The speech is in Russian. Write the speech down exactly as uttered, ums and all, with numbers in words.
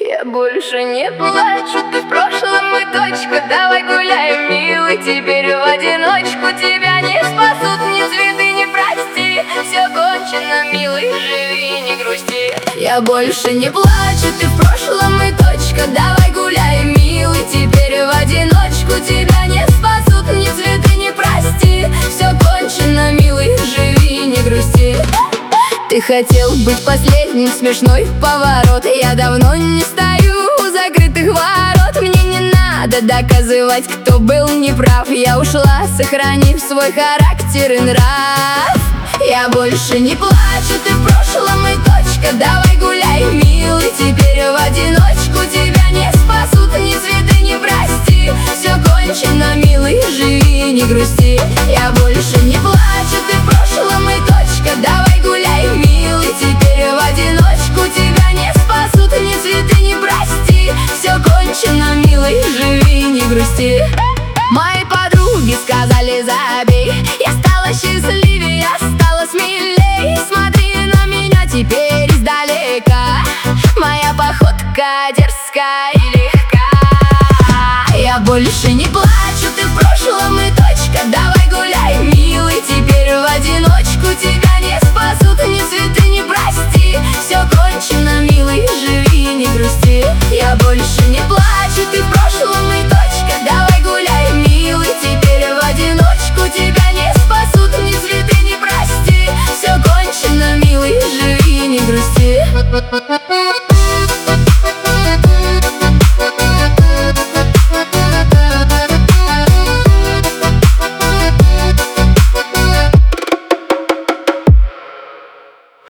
Я больше не плачу, ты в прошлом и точка. Давай гуляем, милый, теперь в одиночку. Тебя не спасут ни цветы, ни прости. Все кончено, милый, живи, не грусти. Я больше не плачу, ты в прошлом и точка. Давай гуляем, милый, теперь в одиночку. Тебя не спасут ни цветы, ни прости. Все кончено, милый, живи, не грусти. Ты хотел быть последним, смешной поворот. Я давно не стою у закрытых ворот. Мне не надо доказывать, кто был неправ. Я ушла, сохранив свой характер и нрав. Я больше не плачу, ты в прошлом и точка. Давай гуляй, милый, теперь в одиночку. Тебя не спасут ни цветы, ни прости. Все кончено, милый, живи, не грусти. Я больше не плачу, ты в прошлом и точка. Давай гуляй, милый, теперь в одиночку. Тебя не спасут ни цветы, ни прости. Все кончено, милый, живи, не грусти. Мои подруги сказали: забей. Я стала счастливее, я стала смелей. Смотри на меня теперь издалека. Моя походка дерзкая и легка. Я больше не плачу, ты в прошлом и точка. Давай гуляй, милый, теперь в одиночку. Тебя не спасут ни цветы, ни прости. Все кончено, милый, живи, не грусти. Я больше не плачу, ты в прошлом и точка. Давай гуляй, милый, теперь в одиночку. Тебя не спасут ни цветы, ни прости. Все кончено, милый, живи, не грусти.